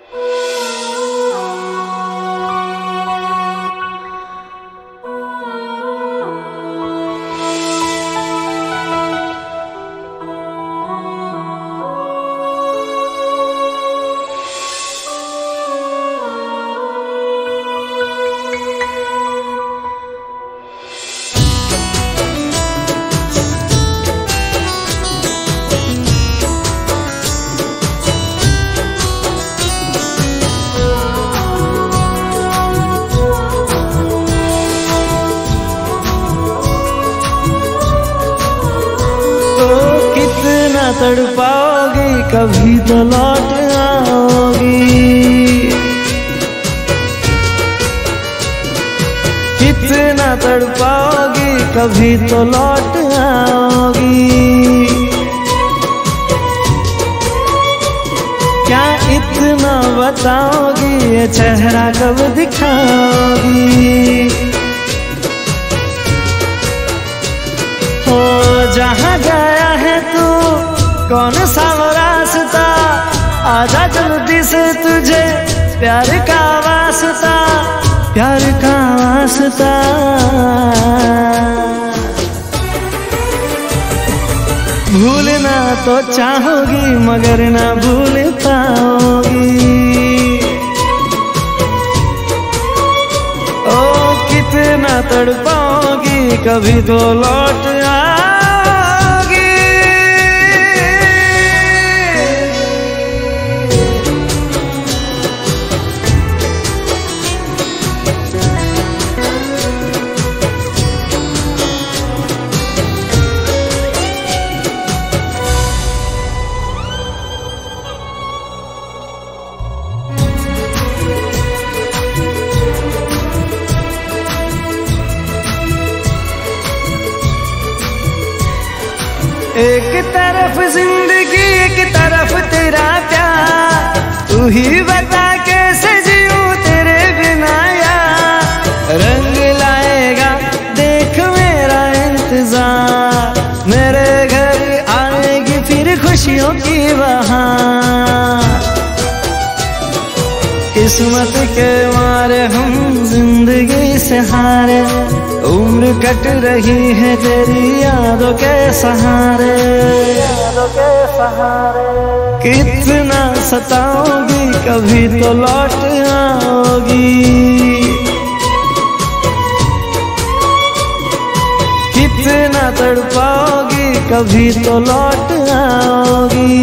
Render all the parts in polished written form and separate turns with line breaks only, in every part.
तड़पाओगी कभी तो लौट आओगी, कितना तड़पाओगी कभी तो लौट आओगी। क्या इतना बताओगी ये चेहरा कब दिखाओगी। हो जहाँ गया है तू कौन सा वो रास्ता, आजा जल्दी से तुझे प्यार का वास्ता, प्यार का वास्ता। भूलना तो चाहोगी मगर ना भूल पाओगी। ओ कितना तड़पाओगी कभी तो लौट आओगी। एक तरफ जिंदगी एक तरफ तेरा प्यार, तू ही बता कैसे जीऊं तेरे बिना यार। रंग लाएगा देख मेरा इंतजार, मेरे घर आएगी फिर खुशियों की बहार। किस्मत के मारे हम जिंदगी से हारे, उम्र कट रही है तेरी यादों के सहारे, यादों के सहारे। कितना सताओगी कभी तो लौट आओगी, कितना तड़पाओगी कभी तो लौट आओगी।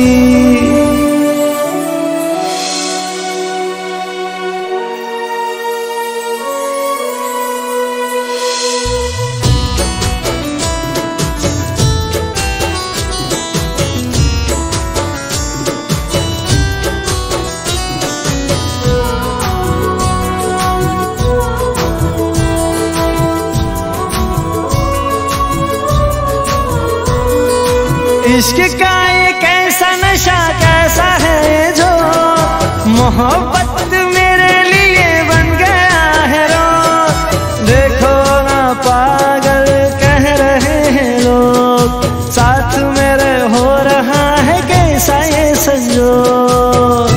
इश्क का ये कैसा नशा कैसा है जो, मोहब्बत मेरे लिए बन गया है रोग। देखो ना पागल कह रहे हैं लोग, साथ मेरे हो रहा है कैसा ये संजोग।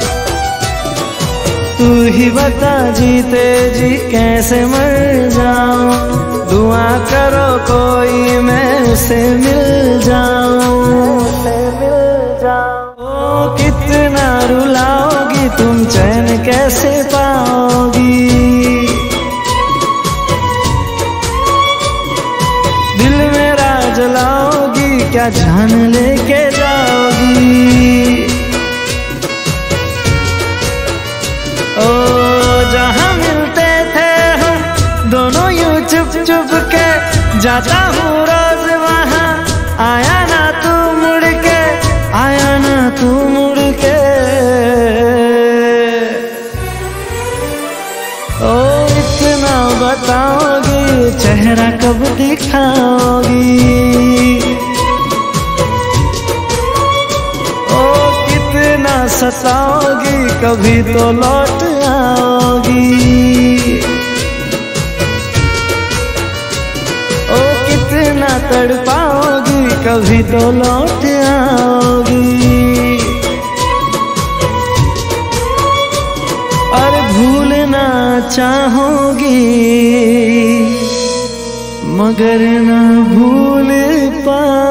तू ही बता जीते जी कैसे मर जाऊं, दुआ करो कोई मैं उसे मिल जाऊं, उसे मिल जाऊं। ओ कितना रुलाओगी तुम चैन कैसे पाओगी, दिल मेरा जलाओगी क्या जान लेके जाओगी। ओ जहाँ मिलते थे हम दोनों यूं चुप चुप के, जाता हूँ रोज वहाँ आया ना तू मुड़ के, आया ना तू मुड़ के। ओ इतना बताओगी चेहरा कब दिखाओगी। ओ कितना सताओगी कभी तो लौट आओगी। कितना तड़पाओगी कभी तो लौट आओगी। भूलना चाहूंगी मगर ना भूल पा